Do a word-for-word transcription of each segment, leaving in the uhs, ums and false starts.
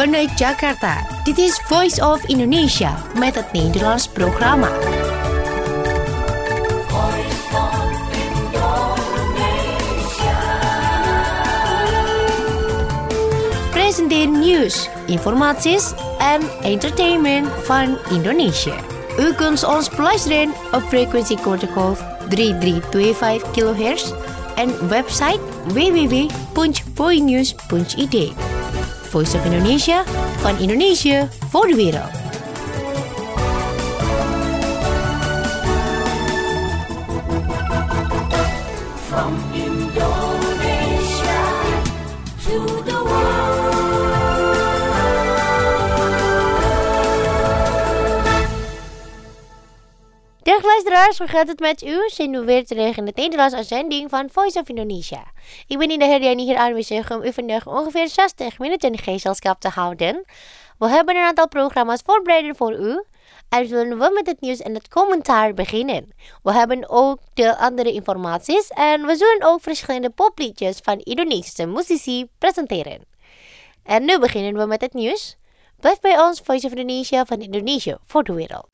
Vanuit Jakarta, dit is Voice of Indonesia met het Nederlands programma. Presenteer nieuws, informaties en entertainment van Indonesië. U kunt ons beluisteren op frequentie kortgolf drie drie twee vijf kilohertz en website w w w punt voinews punt i d. Voice of Indonesia, van Indonesië voor de wereld. From Indonesia to the world. Dag luisteraars, hoe gaat het met u? Zijn we weer terug in de Nederlandse uitzending van Voice of Indonesia. Ik ben in de Herdiani hier aanwezig om u vandaag ongeveer zestig minuten gezelschap te houden. We hebben een aantal programma's voorbereid voor u. En zullen we met het nieuws en het commentaar beginnen. We hebben ook de andere informaties en we zullen ook verschillende popliedjes van Indonesische muzici presenteren. En nu beginnen we met het nieuws. Blijf bij ons, Voice of Indonesia, van Indonesië voor de wereld.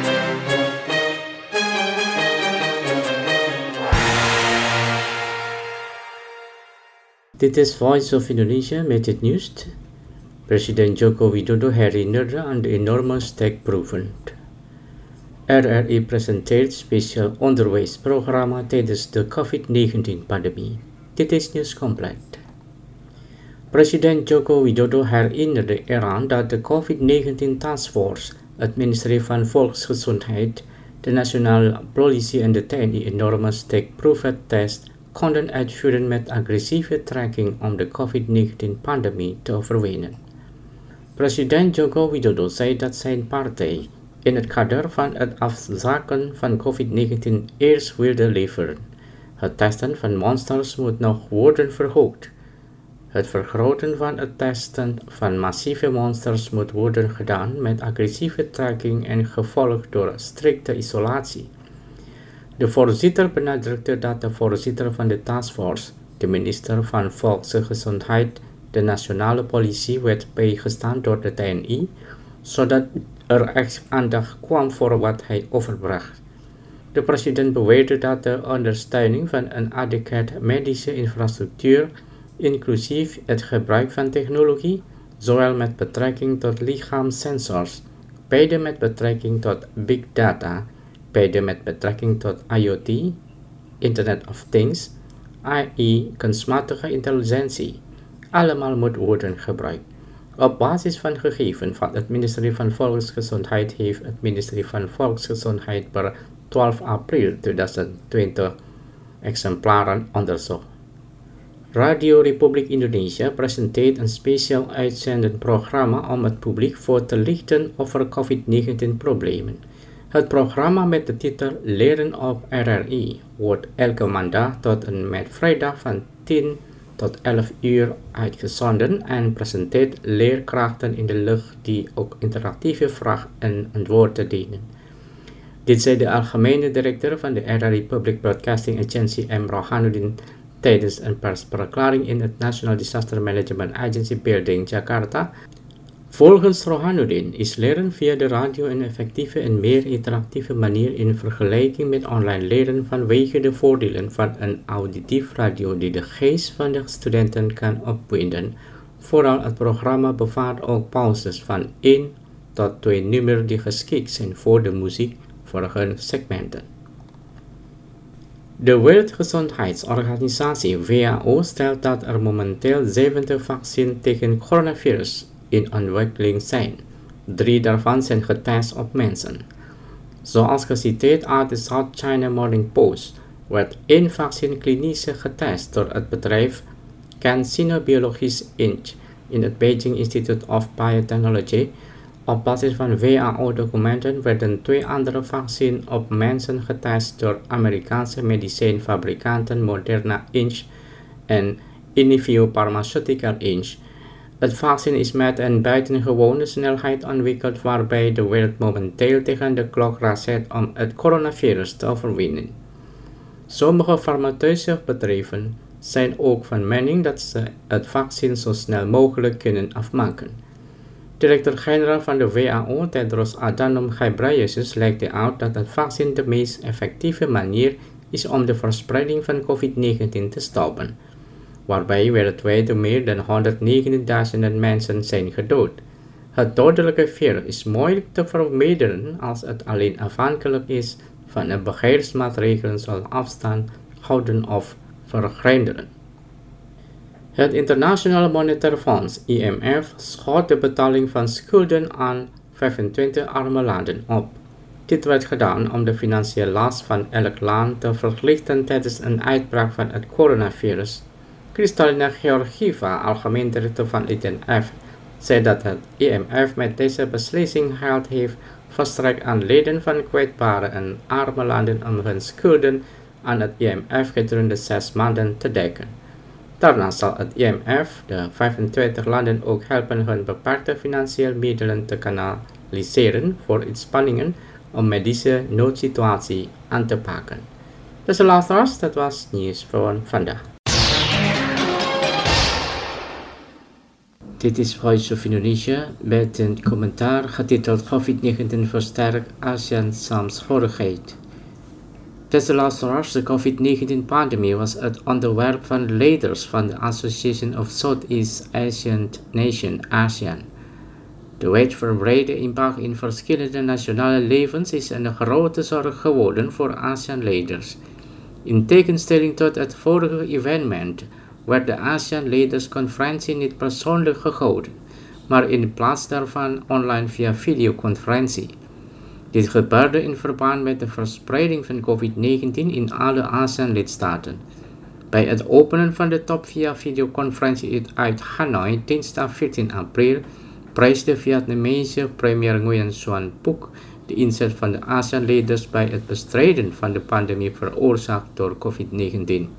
Dit is Voice of Indonesia met het nieuws. President Joko Widodo herinnerde aan de enorme steekproeven. R R I presenteert speciaal onderwijsprogramma tijdens de covid negentien pandemie. Dit is nieuws compleet. President Joko Widodo herinnerde eraan dat de covid negentien Taskforce, het ministerie van Volksgezondheid, de Nationale Politie en de T N I enorme steekproeventest konden uitvoeren met agressieve tracking om de covid negentien pandemie te overwinnen. President Joko Widodo zei dat zijn partij in het kader van het afzakken van covid negentien eerst wilde leveren. Het testen van monsters moet nog worden verhoogd. Het vergroten van het testen van massieve monsters moet worden gedaan met agressieve tracking en gevolgd door strikte isolatie. De voorzitter benadrukte dat de voorzitter van de taskforce, de minister van Volksgezondheid, de Nationale Politie werd bijgestaan door de T N I, zodat er echt aandacht kwam voor wat hij overbracht. De president beweerde dat de ondersteuning van een adequate medische infrastructuur, inclusief het gebruik van technologie, zowel met betrekking tot lichaamssensors, beide met betrekking tot big data, beide met betrekking tot I O T, Internet of Things, I E, kunstmatige intelligentie, allemaal moet worden gebruikt. Op basis van gegevens van het ministerie van Volksgezondheid heeft het ministerie van Volksgezondheid per twaalf april tweeduizend twintig exemplaren onderzocht. Radio Republiek Indonesia presenteert een speciaal uitzendend programma om het publiek voor te lichten over covid negentien problemen. Het programma met de titel Leren op R R I wordt elke maandag tot en met vrijdag van tien tot elf uur uitgezonden en presenteert leerkrachten in de lucht die ook interactieve vraag- en antwoorden dienen. Dit zei de algemene directeur van de R R I Public Broadcasting Agency M. Rohanuddin tijdens een persverklaring in het National Disaster Management Agency Building, Jakarta. Volgens Rohanuddin is leren via de radio een effectieve en meer interactieve manier in vergelijking met online leren vanwege de voordelen van een auditief radio die de geest van de studenten kan opwinden. Vooral het programma bevat ook pauzes van één tot twee nummers die geschikt zijn voor de muziek voor hun segmenten. De Wereldgezondheidsorganisatie W H O stelt dat er momenteel zeventig vaccins tegen coronavirus in ontwikkeling zijn. Drie daarvan zijn getest op mensen. Zoals geciteerd uit de South China Morning Post werd één vaccin klinisch getest door het bedrijf CanSino Biologisch Incorporated in het Beijing Institute of Biotechnology. Op basis van W H O-documenten werden twee andere vaccins op mensen getest door Amerikaanse medicijnfabrikanten Moderna Incorporated en Inivio Pharmaceutical Incorporated. Het vaccin is met een buitengewone snelheid ontwikkeld waarbij de wereld momenteel tegen de klok raast om het coronavirus te overwinnen. Sommige farmaceutische bedrijven zijn ook van mening dat ze het vaccin zo snel mogelijk kunnen afmaken. Directeur-generaal van de W H O, Tedros Adhanom Ghebreyesus, legde uit dat het vaccin de meest effectieve manier is om de verspreiding van covid negentien te stoppen, waarbij wereldwijd meer dan honderdnegentigduizend mensen zijn gedood. Het dodelijke virus is moeilijk te verminderen als het alleen afhankelijk is van een beheersmaatregelen zoals afstand houden of vergrendelen. Het Internationale Monetaire Fonds, I M F, schot de betaling van schulden aan vijfentwintig arme landen op. Dit werd gedaan om de financiële last van elk land te verlichten tijdens een uitbraak van het coronavirus. Kristalina Georgieva, algemeen directeur van I M F, zei dat het I M F met deze beslissing geld heeft verstrekt aan leden van kwetsbare en arme landen om hun schulden aan het I M F gedurende zes maanden te dekken. Daarnaast zal het I M F de vijfentwintig landen ook helpen hun beperkte financiële middelen te kanaliseren voor inspanningen om medische noodsituatie aan te pakken. Dus luisteraars, dat was nieuws voor vandaag. Dit is Voice of Indonesia met een commentaar getiteld covid negentien versterkt ASEAN saamhorigheid. Beste luisteraars, de covid negentien pandemie was het onderwerp van leiders van de Association of Southeast Asian Nations, ASEAN. De wijdverbreide impact in verschillende nationale levens is een grote zorg geworden voor ASEAN-leiders. In tegenstelling tot het vorige evenement werd de ASEAN-leidersconferentie niet persoonlijk gehouden, maar in plaats daarvan online via videoconferentie. Dit gebeurde in verband met de verspreiding van covid negentien in alle ASEAN-lidstaten. Bij het openen van de top via videoconferentie uit Hanoi, dinsdag veertien april, prijsde Vietnamese premier Nguyen Xuan Phuc de inzet van de ASEAN-leiders bij het bestrijden van de pandemie veroorzaakt door covid negentien.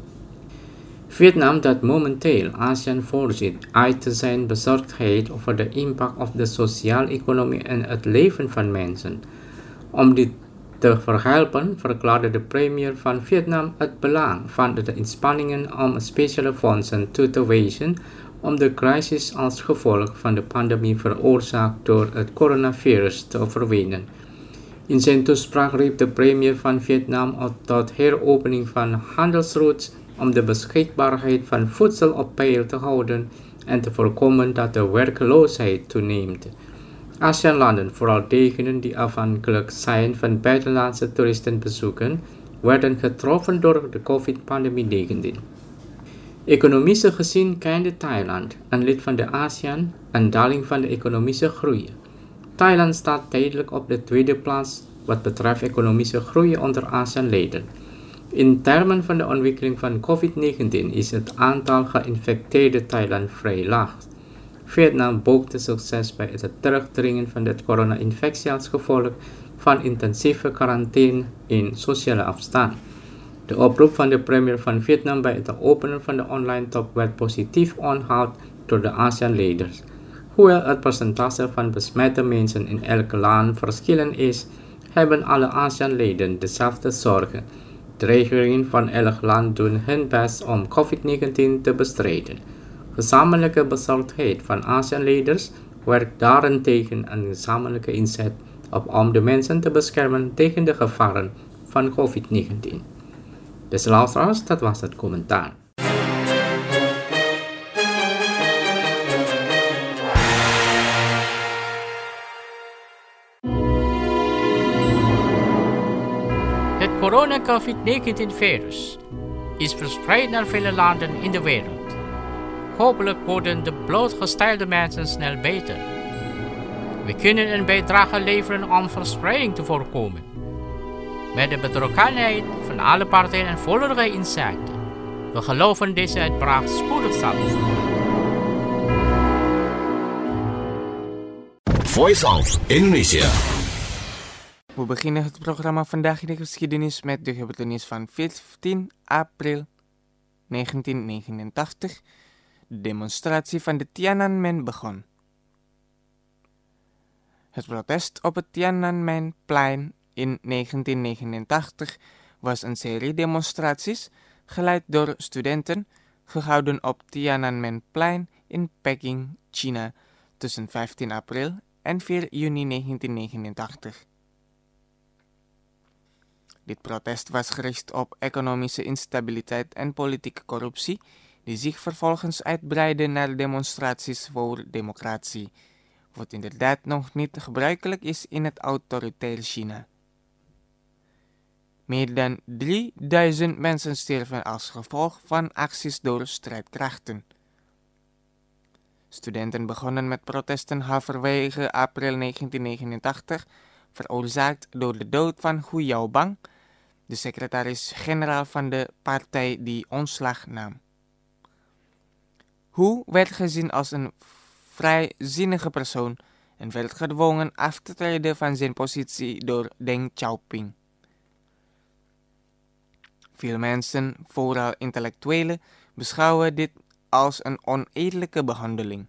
Vietnam, dat momenteel ASEAN voorzit, uitte zijn bezorgdheid over de impact op de sociale economie en het leven van mensen. Om dit te verhelpen verklaarde de premier van Vietnam het belang van de inspanningen om speciale fondsen toe te wijzen om de crisis als gevolg van de pandemie veroorzaakt door het coronavirus te overwinnen. In zijn toespraak riep de premier van Vietnam op tot heropening van handelsroutes om de beschikbaarheid van voedsel op peil te houden en te voorkomen dat de werkloosheid toeneemt. ASEAN-landen, vooral diegenen die afhankelijk zijn van buitenlandse toeristenbezoeken, werden getroffen door de covid negentien. Economisch gezien kende Thailand, een lid van de ASEAN, een daling van de economische groei. Thailand staat tijdelijk op de tweede plaats wat betreft economische groei onder ASEAN-leden. In termen van de ontwikkeling van covid negentien is het aantal geïnfecteerde Thailand vrij laag. Vietnam boekte succes bij het terugdringen van de corona-infectie als gevolg van intensieve quarantaine in sociale afstand. De oproep van de premier van Vietnam bij het openen van de online top werd positief onthaald door de ASEAN-leiders. Hoewel het percentage van besmette mensen in elk land verschillend is, hebben alle ASEAN-leden dezelfde zorgen. De regeringen van elk land doen hun best om covid negentien te bestrijden. Gezamenlijke bezorgdheid van ASEAN-leiders werkt daarentegen een gezamenlijke inzet op om de mensen te beschermen tegen de gevaren van covid negentien. Dus luisteraars, dat was het commentaar. Het corona-covid negentien virus is verspreid naar vele landen in de wereld. Hopelijk worden de blootgestelde mensen snel beter. We kunnen een bijdrage leveren om verspreiding te voorkomen. Met de betrokkenheid van alle partijen en volledige inzichten. We geloven deze uitbraak spoedig zal overkomen. Voice of Indonesia. We beginnen het programma Vandaag in de Geschiedenis met de gebeurtenis van vijftien april negentien negenentachtig. De demonstratie van de Tiananmen begon. Het protest op het Tiananmenplein in negentien negenentachtig was een serie demonstraties geleid door studenten, gehouden op Tiananmenplein in Peking, China, tussen vijftien april en vier juni negentien negenentachtig. Dit protest was gericht op economische instabiliteit en politieke corruptie, die zich vervolgens uitbreidden naar demonstraties voor democratie, wat inderdaad nog niet gebruikelijk is in het autoritaire China. Meer dan drieduizend mensen sterven als gevolg van acties door strijdkrachten. Studenten begonnen met protesten halverwege april negentien negenentachtig, veroorzaakt door de dood van Hu Yaobang, de secretaris-generaal van de partij die ontslag nam. Hu werd gezien als een vrijzinnige persoon en werd gedwongen af te treden van zijn positie door Deng Xiaoping. Veel mensen, vooral intellectuelen, beschouwen dit als een oneerlijke behandeling.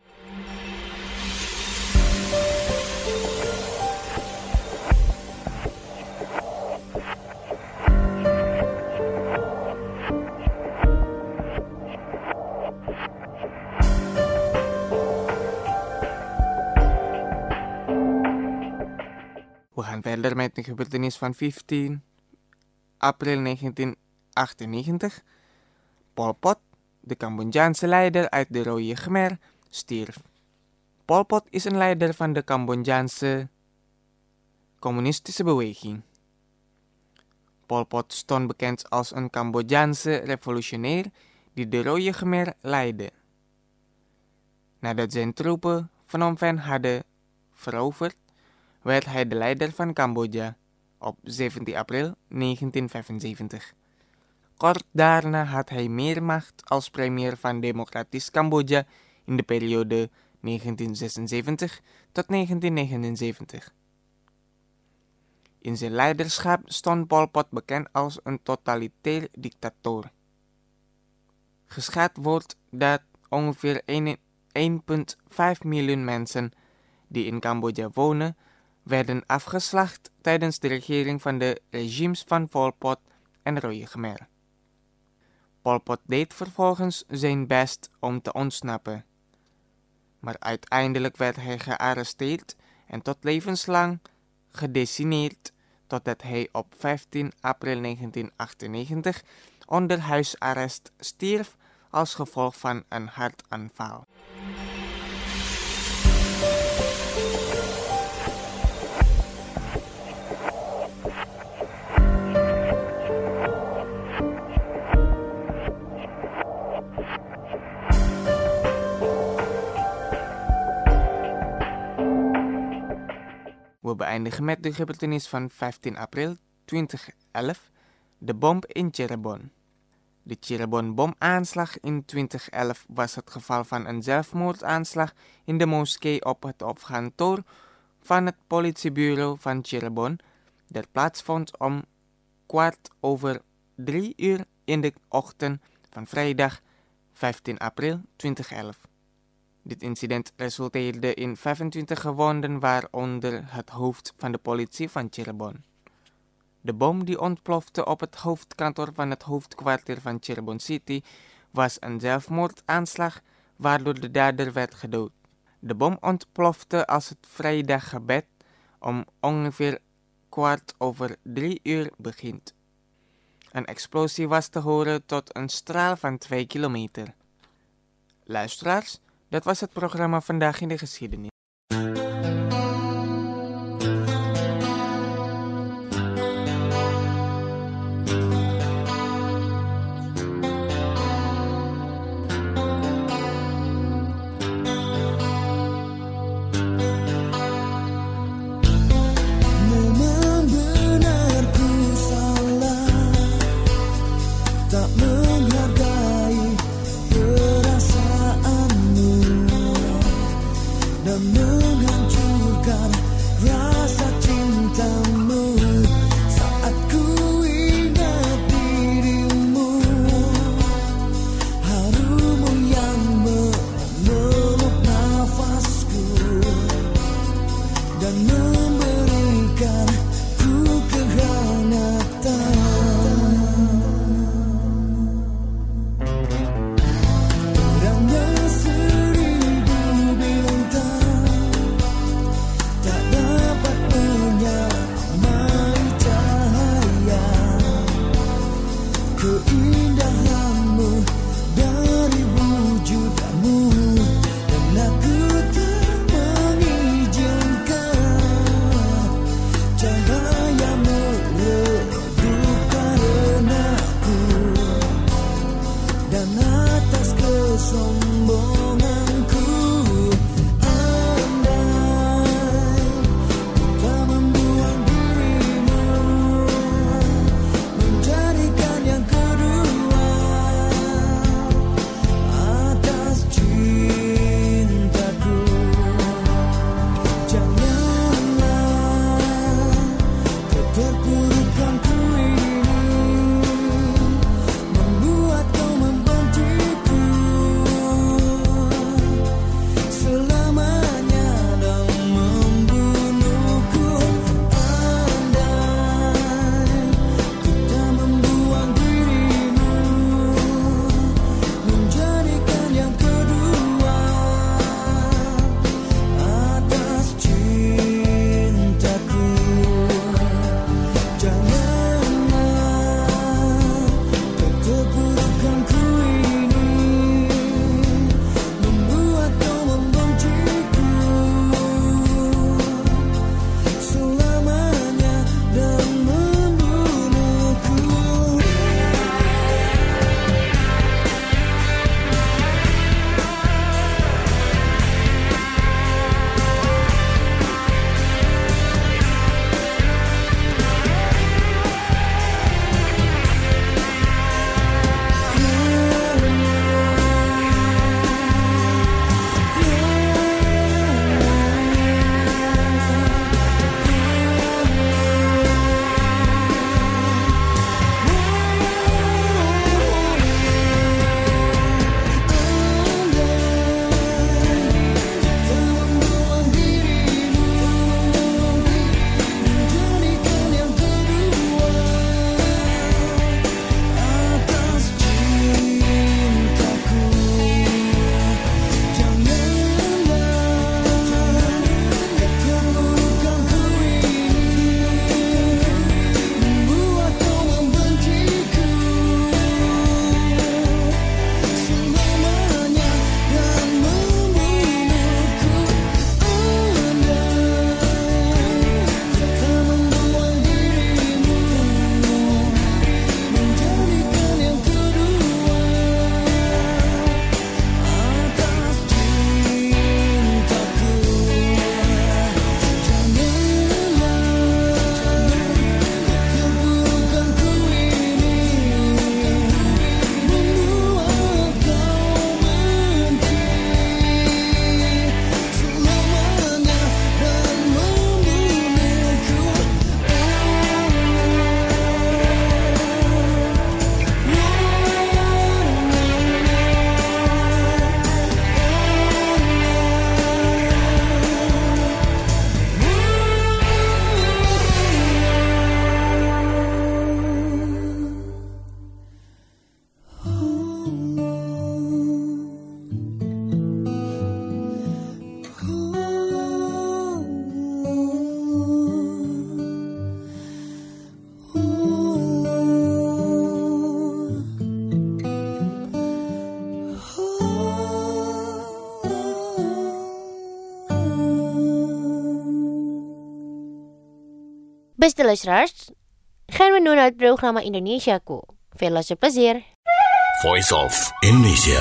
We gaan verder met de gebeurtenis van vijftien april negentien achtennegentig. Pol Pot, de Cambodjaanse leider uit de Rode Khmer, stierf. Pol Pot is een leider van de Cambodjaanse communistische beweging. Pol Pot stond bekend als een Cambodjaanse revolutionair die de Rode Khmer leidde. Nadat zijn troepen Phnom Penh hadden veroverd, werd hij de leider van Cambodja op zeventien april negentien vijfenzeventig. Kort daarna had hij meer macht als premier van Democratisch Cambodja in de periode negentien zesenzeventig tot negentien negenenzeventig. In zijn leiderschap stond Pol Pot bekend als een totalitair dictator. Geschat wordt dat ongeveer één komma vijf miljoen mensen die in Cambodja wonen, werden afgeslacht tijdens de regering van de regimes van Pol Pot en Rode Khmer. Pol Pot deed vervolgens zijn best om te ontsnappen. Maar uiteindelijk werd hij gearresteerd en tot levenslang gedecineerd, totdat hij op vijftien april negentien achtennegentig onder huisarrest stierf als gevolg van een hartaanval. We beëindigen met de gebeurtenis van vijftien april tweeduizend elf, de bom in Cirebon. De Cirebon-bomaanslag in tweeduizend elf was het geval van een zelfmoordaanslag in de moskee op het hoofdkantoor van het politiebureau van Cirebon, dat plaatsvond om kwart over drie uur in de ochtend van vrijdag vijftien april tweeduizend elf. Dit incident resulteerde in vijfentwintig gewonden, waaronder het hoofd van de politie van Cirebon. De bom die ontplofte op het hoofdkantoor van het hoofdkwartier van Cirebon City was een zelfmoordaanslag waardoor de dader werd gedood. De bom ontplofte als het vrijdaggebed om ongeveer kwart over drie uur begint. Een explosie was te horen tot een straal van twee kilometer. Luisteraars, dat was het programma Vandaag in de Geschiedenis. Dan menghargai Beste luisteraars, gaan we nu naar het programma Indonesiaku. Veel luisterplezier. Voice of Indonesia.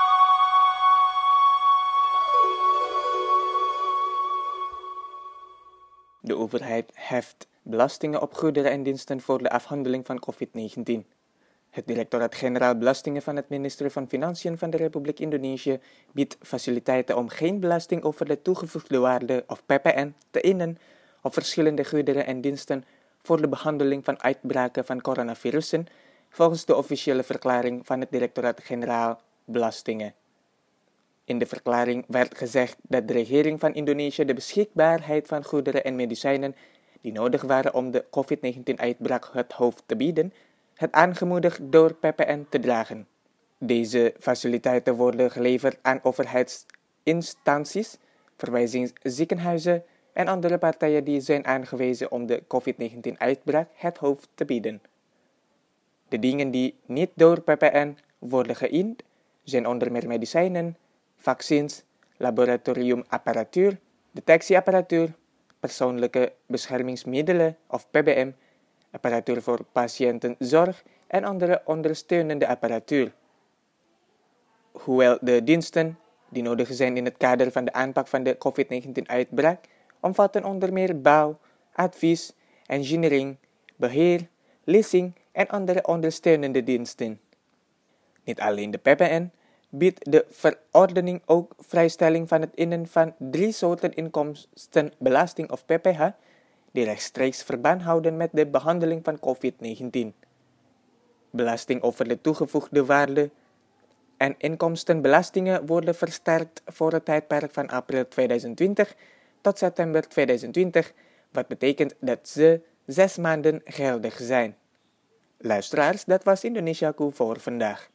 De overheid heft belastingen op goederen en diensten voor de afhandeling van covid negentien. Het Directoraat-Generaal Belastingen van het ministerie van Financiën van de Republiek Indonesië biedt faciliteiten om geen belasting over de toegevoegde waarde of P P N te innen op verschillende goederen en diensten voor de behandeling van uitbraken van coronavirussen, volgens de officiële verklaring van het Directoraat-Generaal Belastingen. In de verklaring werd gezegd dat de regering van Indonesië de beschikbaarheid van goederen en medicijnen die nodig waren om de covid negentien-uitbraak het hoofd te bieden, het aangemoedigd door P P N te dragen. Deze faciliteiten worden geleverd aan overheidsinstanties, verwijzingsziekenhuizen en andere partijen die zijn aangewezen om de covid negentien-uitbraak het hoofd te bieden. De dingen die niet door P P N worden geïnd zijn onder meer medicijnen, vaccins, laboratoriumapparatuur, detectieapparatuur, persoonlijke beschermingsmiddelen of P B M, apparatuur voor patiëntenzorg en andere ondersteunende apparatuur. Hoewel de diensten die nodig zijn in het kader van de aanpak van de covid negentien-uitbraak omvatten onder meer bouw, advies, engineering, beheer, leasing en andere ondersteunende diensten. Niet alleen de P P N biedt de verordening ook vrijstelling van het innen van drie soorten inkomstenbelasting of P P H, die rechtstreeks verband houden met de behandeling van covid negentien. Belasting over de toegevoegde waarde en inkomstenbelastingen worden versterkt voor het tijdperk van april tweeduizend twintig tot september tweeduizend twintig, wat betekent dat ze zes maanden geldig zijn. Luisteraars, dat was Indonesiaku voor vandaag.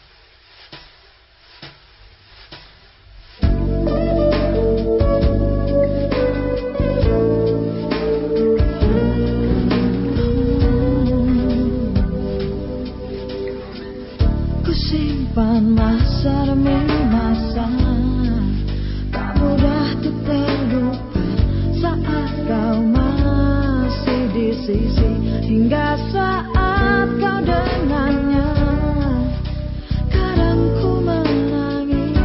Simpan masa demi masa, tak mudah untuk terlupa saat kau masih di sisi, hingga saat kau dengannya. Kadang ku menangis,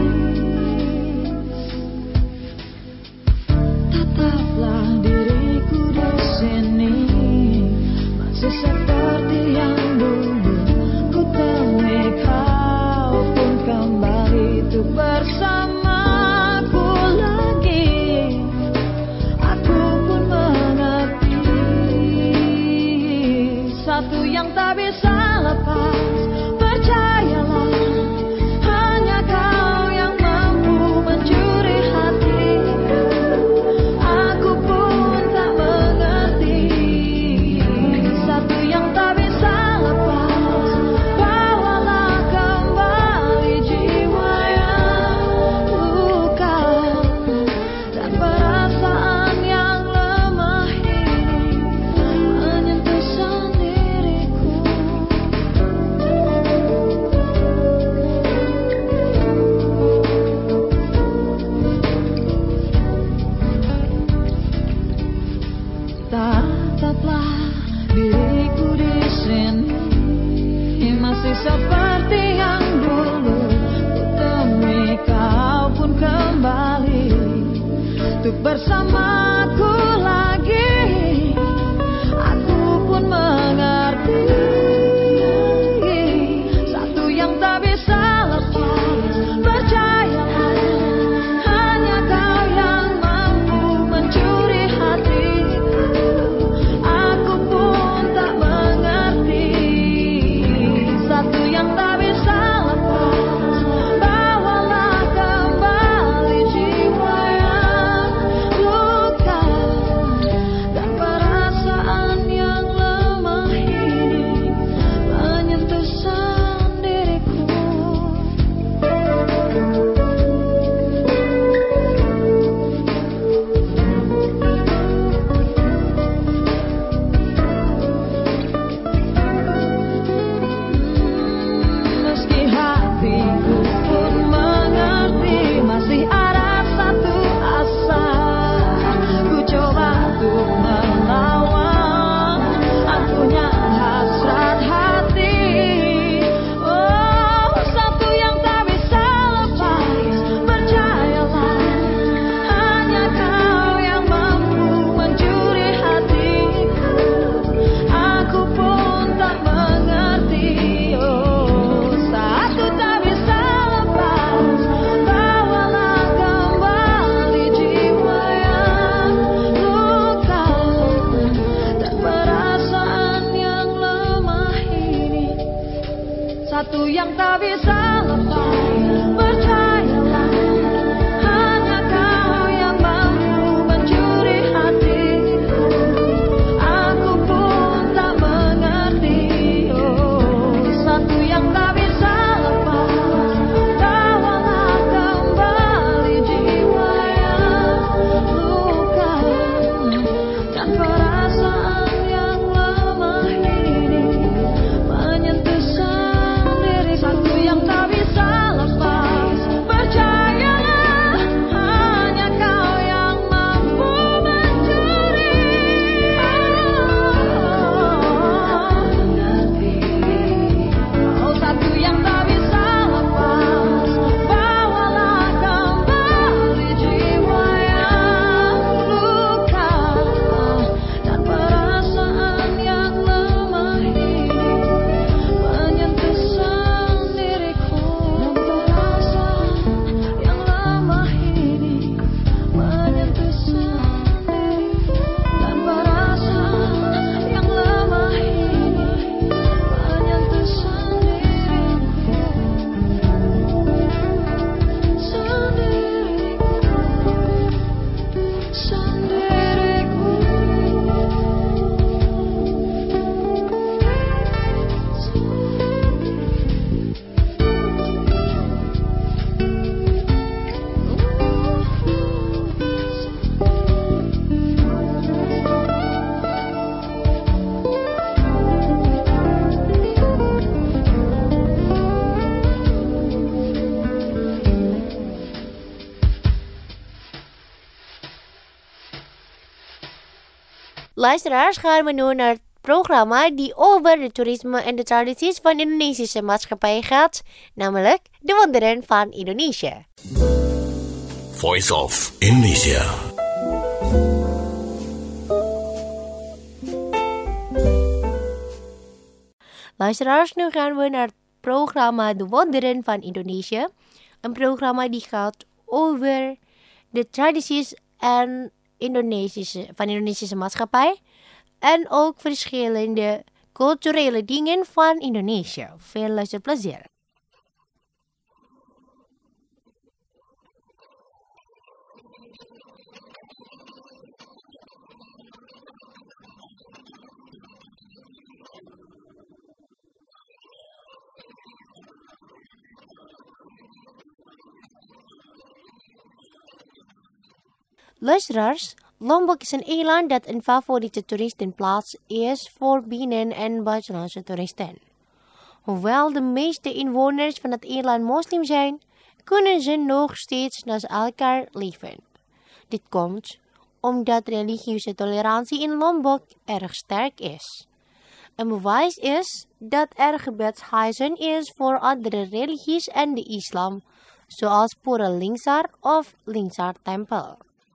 tetaplah diriku di sini, masih seperti yang dulu ku temui kau pun kembali untuk bersamaku lagi. Aku pun mengerti satu yang tak bisa lepas. Percayalah, hanya kau yang mampu mencuri hatiku. Aku pun tak mengerti satu yang tak bisa lepas. Bawalah kembali jiwa yang luka dan perasaan yang lemah ini menyentuh sendiriku. Tataplah diriku di sini, masih seperti yang dulu ku temui kau pun kembali untuk bersamaku lagi. Aku pun mengerti satu yang tak bisa lepas. Percayalah, hanya kau yang mampu mencuri hatiku. Aku pun tak mengerti satu yang tak bisa lepas. Bawalah kembali jiwa yang luka satu yang tak bisa lepas. Percayalah, hanya kau yang mampu mencuri hatiku. Aku pun tak mengerti, oh, satu yang tak bisa lepas. Bawalah kembali jiwa yang luka dan perasaan yang lemah ini menyentuh sendiri. Satu yang tak bisa lepas. Percayalah, hanya kau yang mampu mencuri. Oh, satu yang tak bisa lepas. Bawalah kembali jiwa yang luka dan perasaan yang lemah ini menyentuh sendiriku. Dan perasaan yang lemah ini menyentuh sendiriku. Dan perasaan yang lemah ini menyentuh sendiriku. Sendiriku, Luisteraars, gaan we nu naar het programma die over de toerisme en de tradities van de Indonesische maatschappij gaat, namelijk de wonderen van Indonesië. Voice of Indonesia. Luisteraars, nu gaan we naar het programma De Wonderen van Indonesië. Een programma die gaat over de tradities en Indonesische, van de Indonesische maatschappij. En ook verschillende culturele dingen van Indonesië. Veel luisterplezier. Luisteraars, Lombok is een eiland dat een favoriete toeristenplaats is voor binnen- en buitenlandse toeristen. Hoewel de meeste inwoners van het eiland moslim zijn, kunnen ze nog steeds naast elkaar leven. Dit komt omdat religieuze tolerantie in Lombok erg sterk is. Een bewijs is dat er gebedshuizen is voor andere religies en de islam, zoals Pura Lingsar of Lingsar Tempel.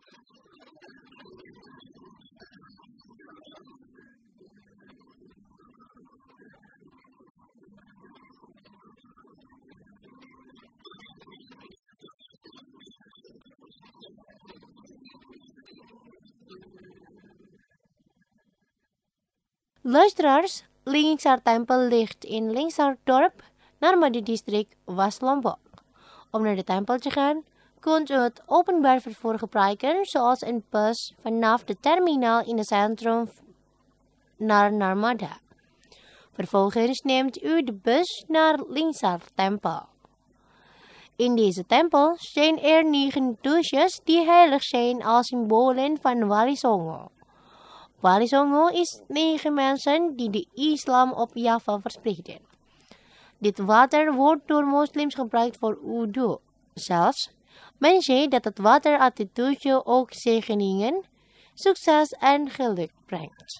Luisteraars, Lingsar Tempel ligt in Lingsardorp, Narmada district, West-Lombok. Om naar de tempel te gaan, kunt u het openbaar vervoer gebruiken, zoals een bus vanaf de terminal in het centrum naar Narmada. Vervolgens neemt u de bus naar Lingsar Tempel. In deze tempel zijn er negen douches die heilig zijn als symbolen van Wali Songo. Wali Songo is negen mensen die de islam op Java verspreiden. Dit water wordt door moslims gebruikt voor wudu. Zelfs, men zei dat het water uit de douche ook zegeningen, succes en geluk brengt.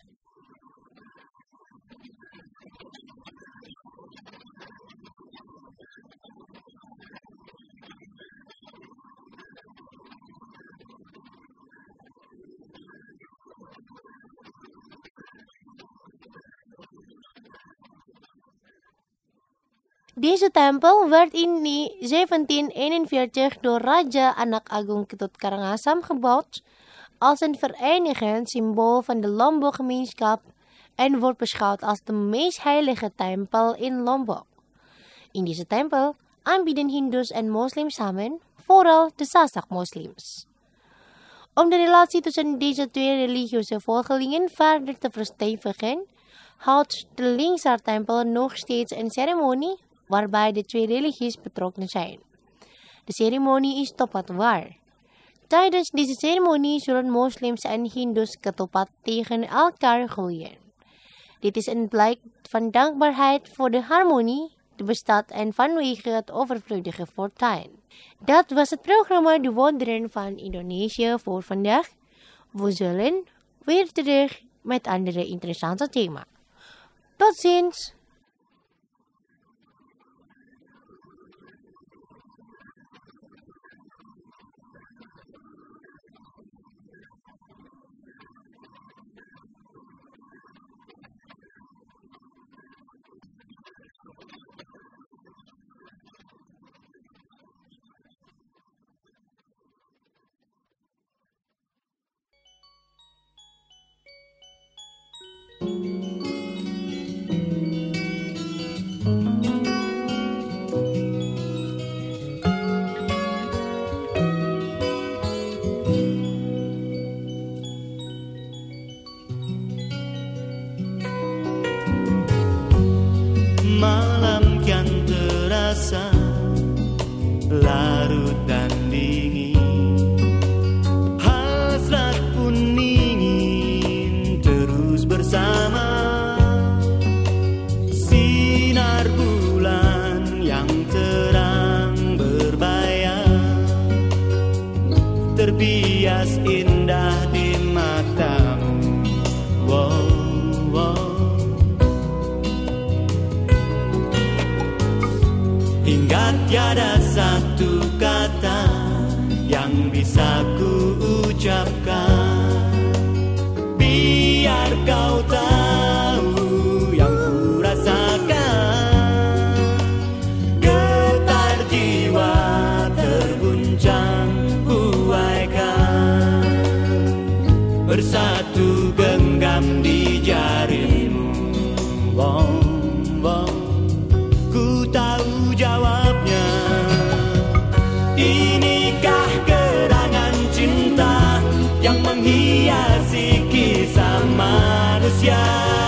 Deze tempel werd in zeventien eenenveertig door Raja Anak Agung Ketut Karangasem gebouwd als een verenigend symbool van de Lombok-gemeenschap en wordt beschouwd als de meest heilige tempel in Lombok. In deze tempel aanbieden Hindoes en moslims samen, vooral de Sasak-moslims. Om de relatie tussen deze twee religieuze volgelingen verder te verstevigen, houdt de Lingsar-tempel nog steeds een ceremonie waarbij de twee religies betrokken zijn. De ceremonie is Topat War. Tijdens deze ceremonie zullen moslims en hindoes ketupat tegen elkaar gooien. Dit is een blijk van dankbaarheid voor de harmonie die bestaat en vanwege het overvloedige fortuin. Dat was het programma De Wonderen van Indonesië voor vandaag. We zullen weer terug met andere interessante thema. Tot ziens! Malam kian terasa larut dan dingin, hasrat pun ingin terus bersama. Sinar bulan yang terang berbayar, terbias indah di matamu. Wow, wow. Hingga tiada satu kata yang bisa ku ucapkan. Biar kau tahu yang ku rasakan. Getar jiwa terguncang buaikan, bersatu genggam di jarimu. Wow, wow. Ku tahu jawabnya. Inikah gerangan cinta yang menghiasi kisah manusia?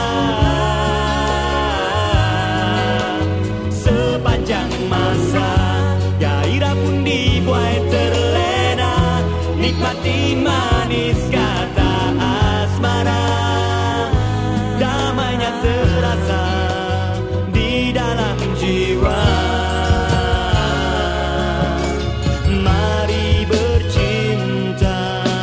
Sepanjang masa gairah pun dibuai terlena, nikmati manis kata asmara. Damainya terasa di dalam jiwa. Mari bercinta.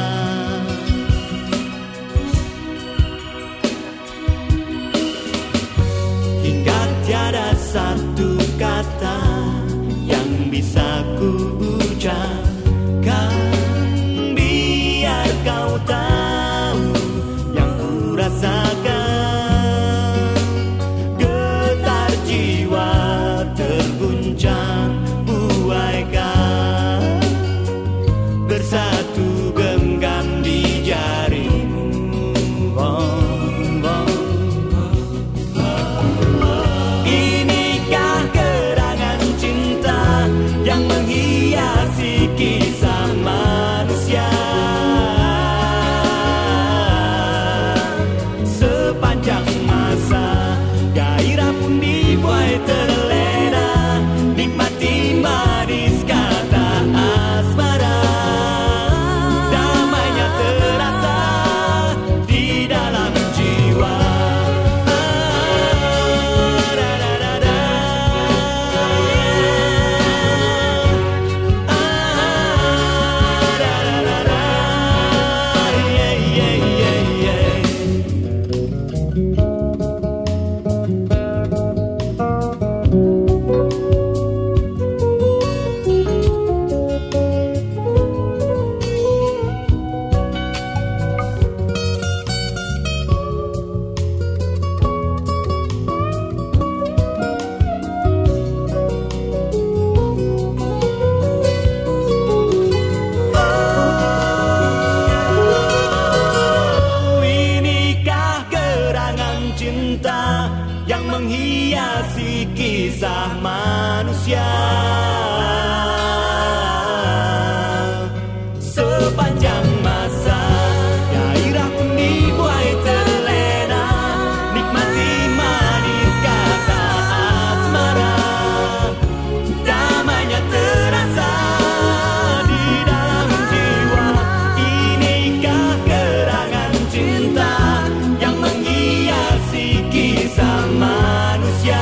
Hingga tiada satu kata yang bisa ku ucapkan. Biar kau tahu yang ku rasakan. Getar jiwa terguncang buaikan, bersatu genggam di jarimu. Oh, oh. Inikah gerangan cinta yang menghiasi kisah manusia? Sepanjang masa gairah pun dibuai terlena, nikmati manis kata asmara. Damainya terasa di dalam jiwa. Ah, da, da, da, da. Ah, da, da, da, da. Yeah, yeah, yeah, yeah. menghiasi kisah manusia. Sepanjang masa gairah pun dibuai terlena, nikmati manis kata asmara, damainya terasa di dalam jiwa. Inikah gerangan cinta yang menghiasi kisah manusia.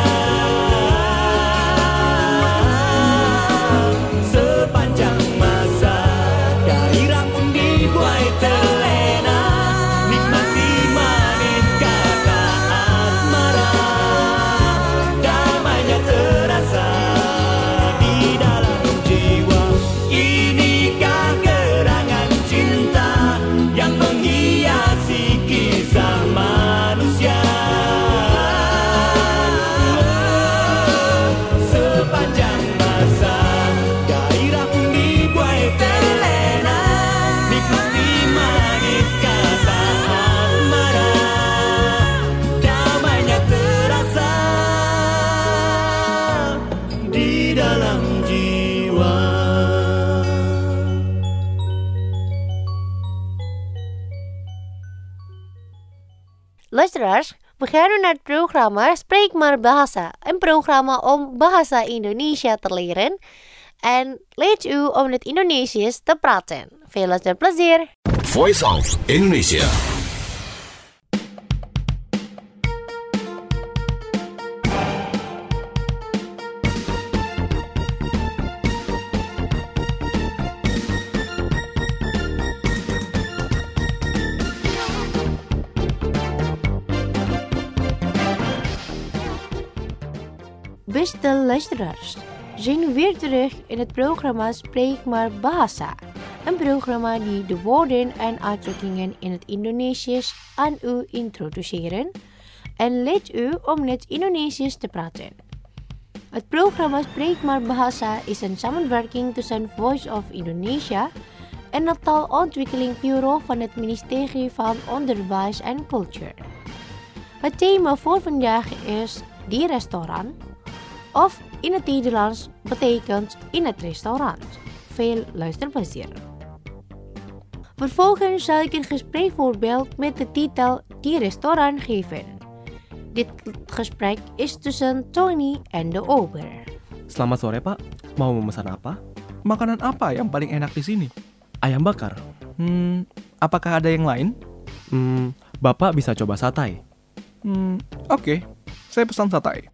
Sepanjang masa gairah pun dibuai terlena, nikmati manis kata asmara, damainya terasa di dalam jiwa. Inikah gerangan cinta yang menghiasi kisah manusia. Sepanjang masa gairah pun dibuai terlena, nikmati manis kata asmara, damainya terasa di dalam jiwa. Luisteraars, we gaan nu naar het programma Spreek maar Bahasa. Een programma om bahasa Indonesia te leren en leert u om het Indonesisch te praten. Veel luisterplezier! Voice of Indonesia. Beste luisteraars, we zijn nu weer terug in het programma Spreek maar Bahasa. Een programma die de woorden en uitdrukkingen in het Indonesisch aan u introduceren en leert u om het Indonesisch te praten. Het programma Spreek maar Bahasa is een samenwerking tussen Voice of Indonesia en het taalontwikkelingsbureau van het ministerie van Onderwijs en Cultuur. Het thema voor vandaag is die restaurant, of in het Nederlands betekent in het restaurant. Veel luisterplezier. Vervolgens zal ik een gespreksvoorbeeld met de titel Die restaurant geven. Dit gesprek is tussen Tony en de ober. Selamat sore Pak, mau memesan apa? Makanan apa yang paling enak di sini? Ayam bakar. Hmm, apakah ada yang lain? Hmm, Bapak bisa coba satay. Hmm, oke, saya pesan satay.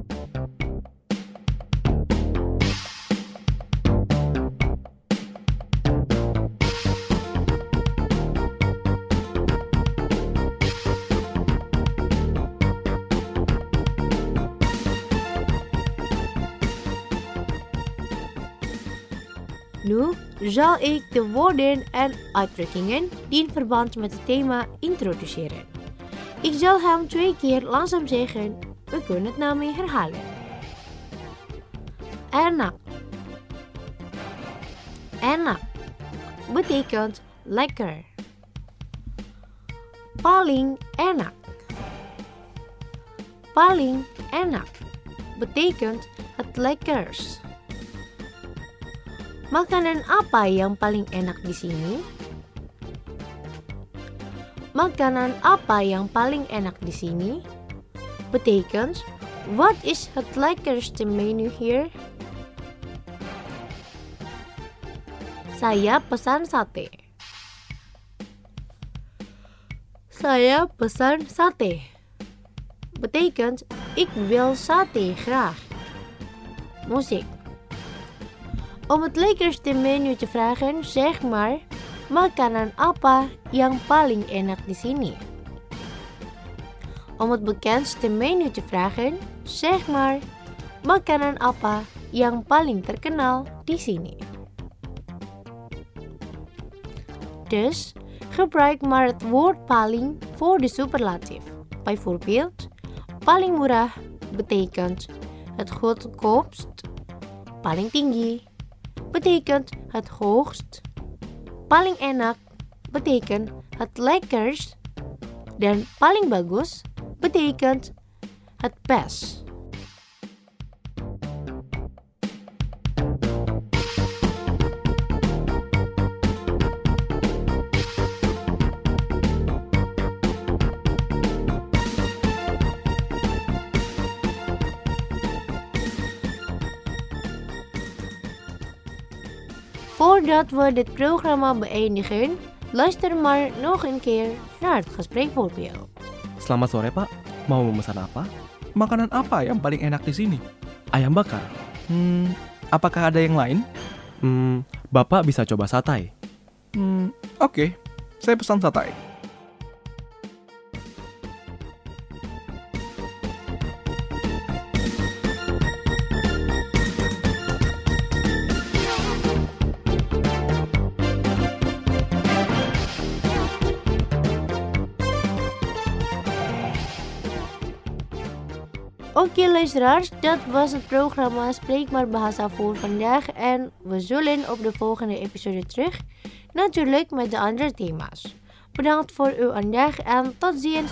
Nu zal ik de woorden en uitdrukkingen die in verband met het thema introduceren. Ik zal hem twee keer langzaam zeggen. U kunt het na mij herhalen. Enak. Enak betekent lekker. Paling enak. Paling enak betekent het lekkers. Makanan apa yang paling enak di sini? Makanan apa yang paling enak di sini? Betekent, wat is het lekkerste menu hier? Saya pesan sate. Saya pesan sate. Betekent, ik wil sate graag. Muziek. Om het lekkerste menu te vragen, zeg maar, makanan apa yang paling enak di sini? Om het bekendste menu te vragen, zeg maar, makanan apa yang paling terkenal di sini? Dus, gebruik maar het woord paling voor de superlatief. Bijvoorbeeld, paling murah betekent het goedkoopst, paling tinggi betekent het hoogst, paling enak betekent het lekkerst, dan paling bagus betekent het best. Voordat we dit programma beëindigen, luister maar nog een keer naar het gespreekvoorbeeld. Selamat sore Pak, mau memesan apa? Makanan apa yang paling enak di sini? Ayam bakar. Hmm, apakah ada yang lain? Hmm, Bapak bisa coba satay. Hmm, oke, saya pesan satay. Oké luisteraars, dat was het programma Spreek maar Bahasa voor vandaag en we zullen op de volgende episode terug, natuurlijk met de andere thema's. Bedankt voor uw aandacht en tot ziens!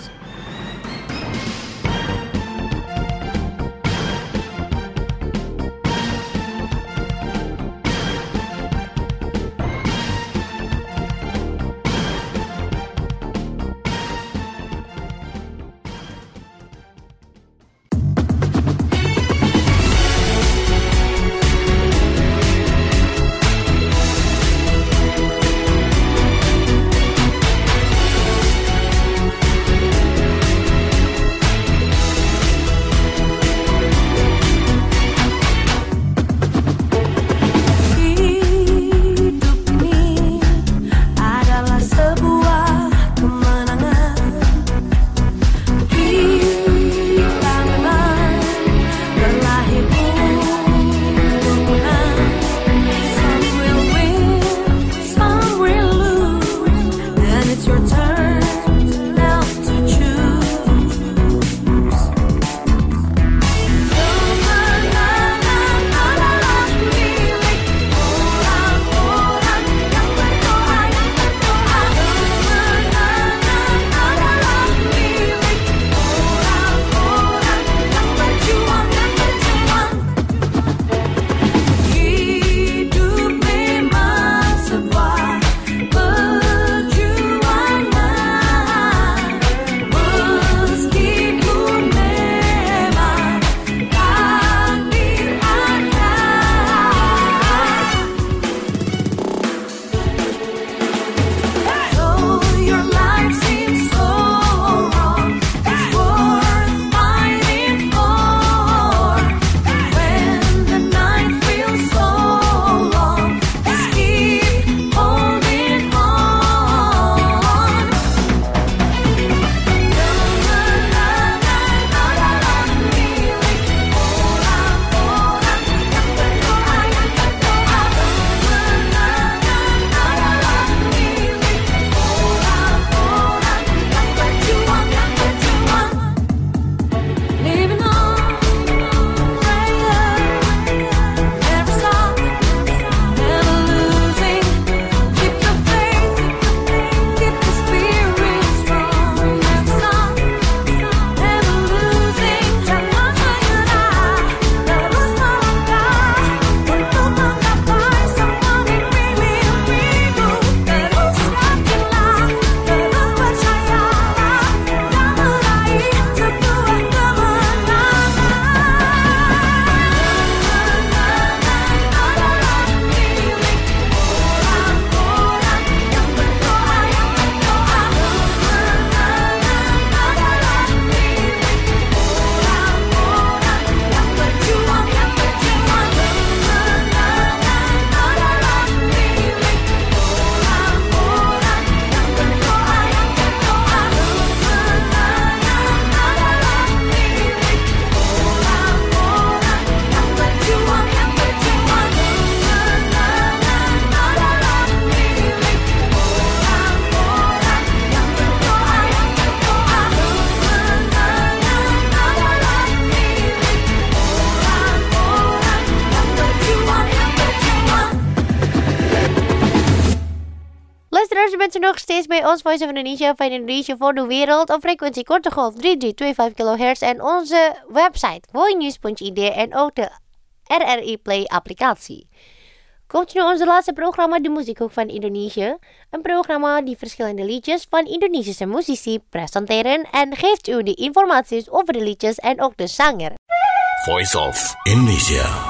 bent u nog steeds bij ons Voice of Indonesia van Indonesia voor de wereld op frequentie korte golf drie drie twee vijf kilohertz en onze website voinews punt i d en ook de R R I Play applicatie. Komt nu onze laatste programma, de Muziekhoek van Indonesië. Een programma die verschillende liedjes van Indonesische muzici presenteren en geeft u de informaties over de liedjes en ook de zanger. Voice of Indonesia.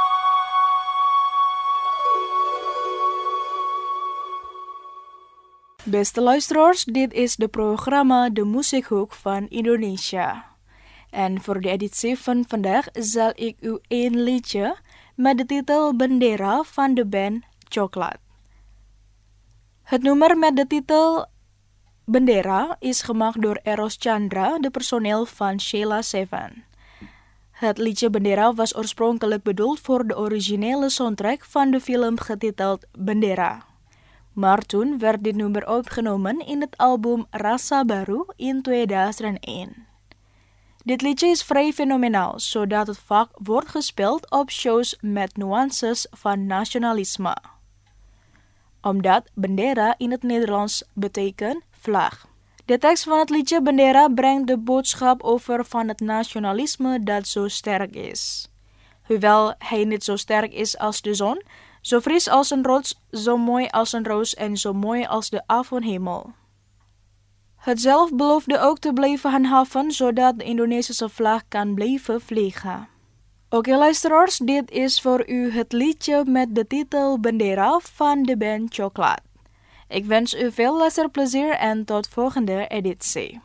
Beste luisteraars, dit is de programma De Muziekhoek van Indonesia. En voor de editie van vandaag zal ik u één liedje met de titel Bendera van de band Coklat. Het nummer met de titel Bendera is gemaakt door Eros Chandra, de personeel van Sheila Seven. Het liedje Bendera was oorspronkelijk bedoeld voor de originele soundtrack van de film getiteld Bendera. Maar toen werd dit nummer opgenomen in het album Rasa Baru in tweeduizend één. Dit liedje is vrij fenomenaal, zodat het vaak wordt gespeeld op shows met nuances van nationalisme. Omdat bendera in het Nederlands betekent vlag. De tekst van het liedje Bendera brengt de boodschap over van het nationalisme dat zo sterk is. Hoewel hij niet zo sterk is als de zon, zo fris als een rots, zo mooi als een roos en zo mooi als de avondhemel. Het zelf beloofde ook te blijven handhaven, zodat de Indonesische vlag kan blijven vliegen. Oké luisteraars, dit is voor u het liedje met de titel Bendera van de band Coklat. Ik wens u veel luisterplezier en tot volgende editie.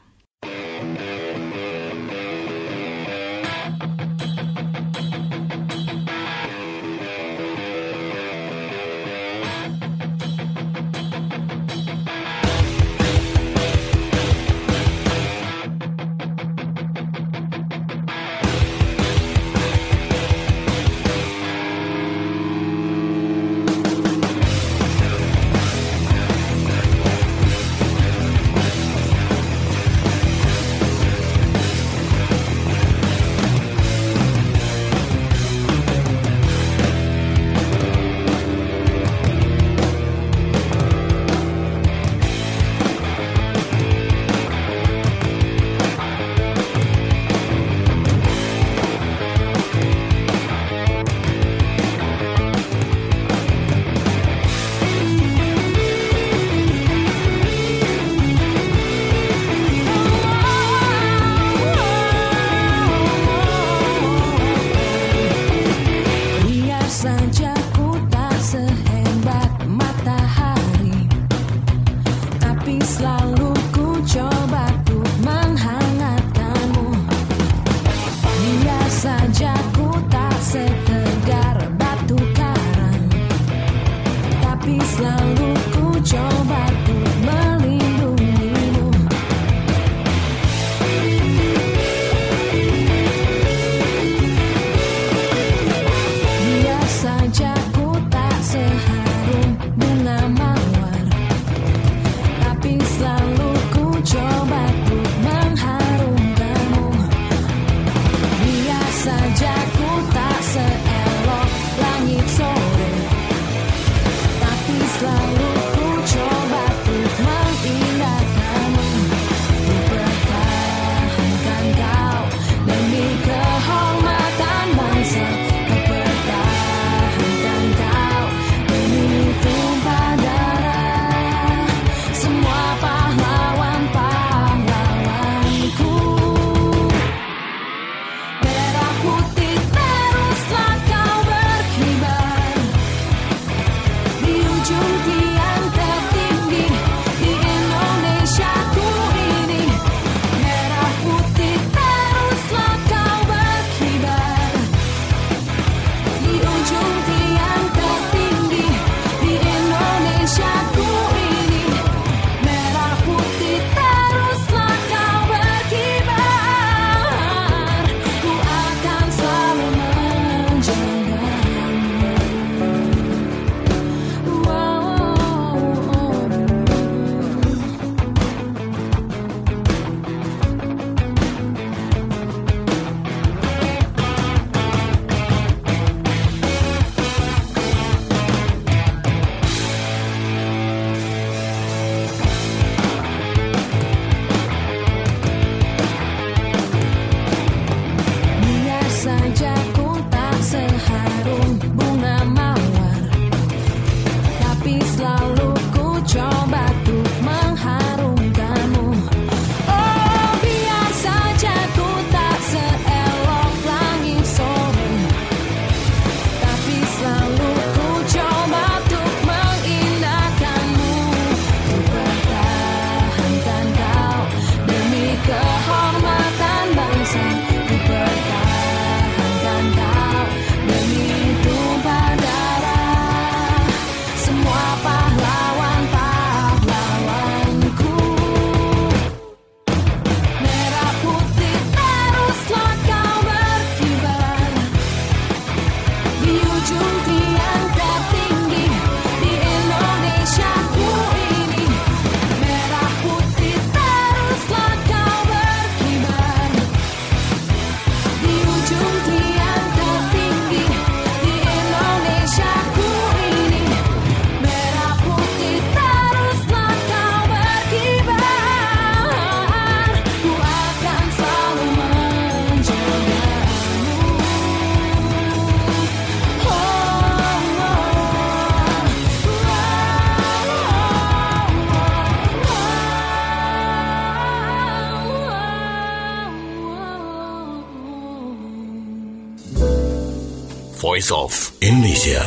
Voice of Indonesia.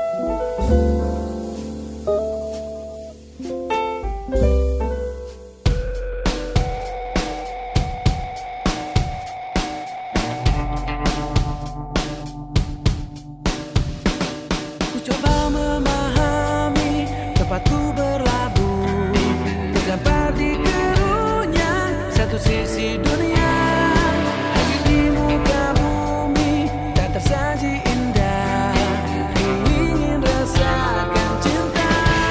Ku coba memahami tempatku berlabuh, terdampar di kerunya satu sisi dunia. Langit di muka bumi tak tersaji indah. Ku ingin rasakan cinta.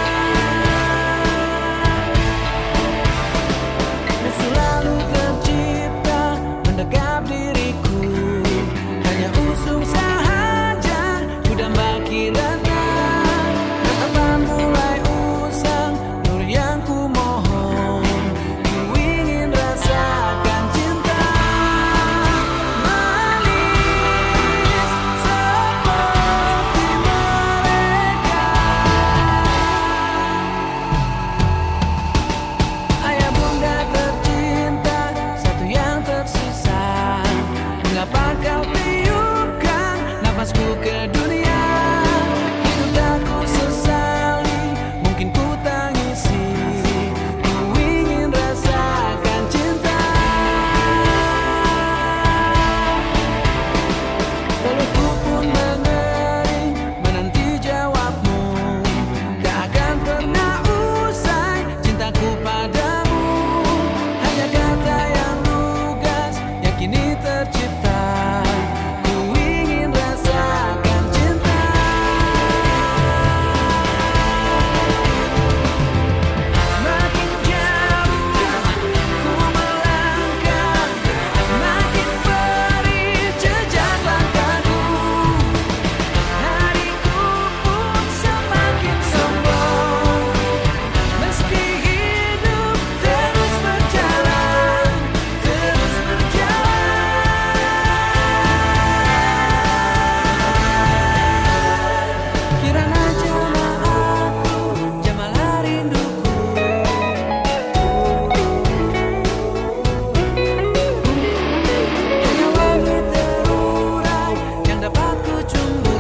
Musuh lalu tercipta mendekap diriku, hanya usung sahaja ku dambaki rata. Tatapan mulai usang, nur yang ku mohon, ku ingin rasakan cinta. Manis seperti mereka. Ayah bunda tercinta, satu yang tersisa. Mengapa kau tiupkan nafasku ke dunia? Hidup tak ku sesali, mungkin ku tangisi. Ku ingin rasakan cinta. Pelukku pun mengering menanti jawabmu. Tak akan pernah usai cintaku padamu. Hanya kata yang lugas yang kini tercipta. Ku ingin rasakan cinta. Semakin jauh ku melangkah, semakin perih jejak langkahku. Hariku pun semakin sombong, meski hidup terus berjalan, terus berjalan. Kirana jamaahku, jamalah rinduku. Hanya wangi terurai yang dapat ku cumbu.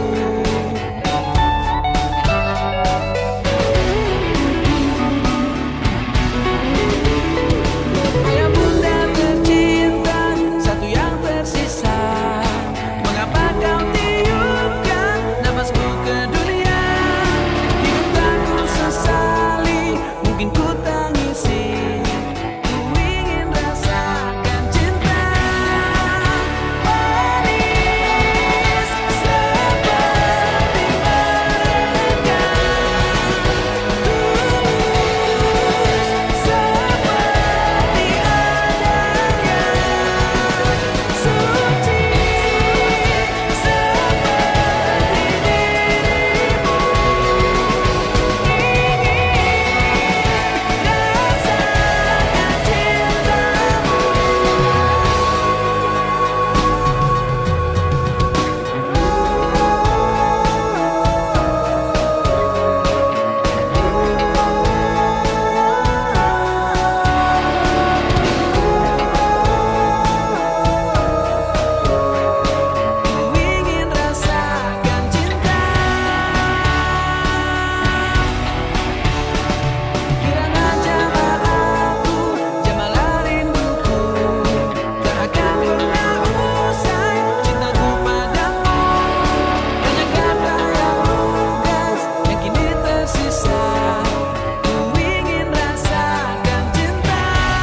Ayah bunda tercinta, satu yang tersisa. Mengapa kau tiupkan nafasku ke dunia? Hidup tak ku sesali, mungkin ku tangisi. Ku ingin rasakan cinta. Manis seperti mereka. Tulus seperti adanya. Suci seperti dirimu. Ingin rasakan cintamu. Ku ingin rasakan cinta. Kirana jamaahku, jamalah rinduku. Tak akan pernah usai cintaku padamu. Hanya kata yang lugas yang kini tersisa. Ku ingin rasakan cinta.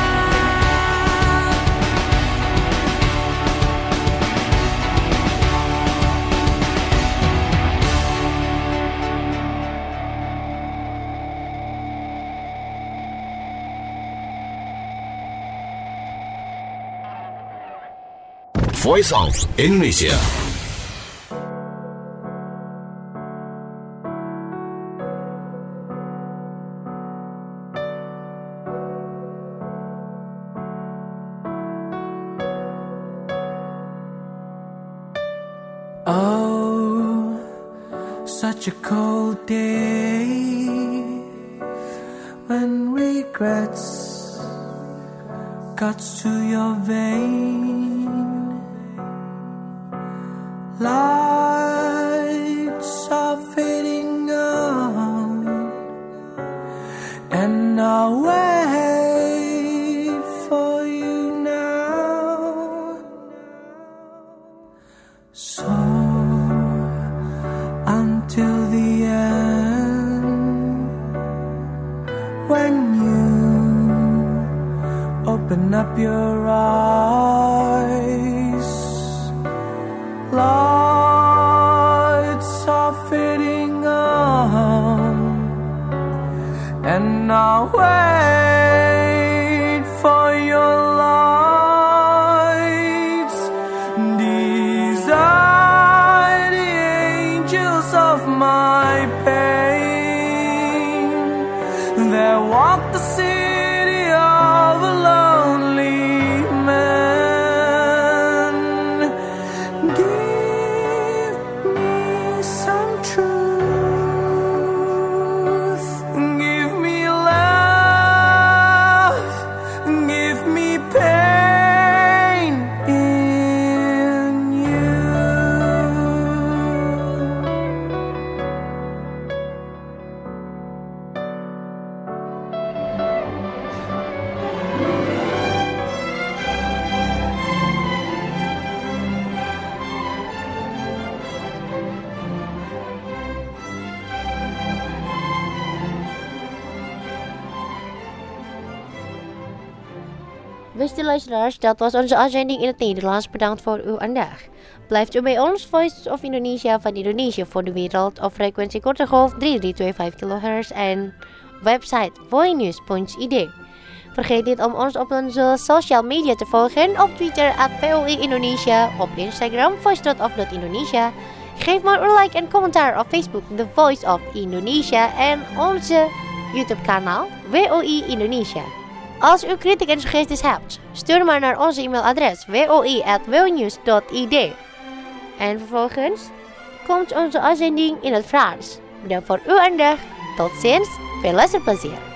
Voice of Indonesia. Oh, such a cold day when regrets cuts to your vein. Life So until the end, when you open up your eyes, lights are fading on, and I'll wait for your lights. These are the angels of my pain. They walk the city of a lonely man. Give me some truth. Give me love. Give me pain in you. Beste luisteraars, dat was onze uitzending in het Nederlands. Bedankt voor uw aandacht. Blijft u bij ons, Voice of Indonesia van Indonesië voor de wereld op frequentie korte golf drie drie twee vijf kilohertz en website voinews punt i d. Vergeet niet om ons op onze social media te volgen, op Twitter at V O I Indonesia, op Instagram voice dot of dot indonesia. Geef maar een like en commentaar op Facebook The Voice of Indonesia en onze YouTube kanaal V O I Indonesia. Als u kritiek en suggesties hebt, stuur maar naar onze e-mailadres v o i at voinews dot i d. En vervolgens komt onze uitzending in het Frans. Bedankt voor uw aandacht. Tot ziens. Veel luisterplezier.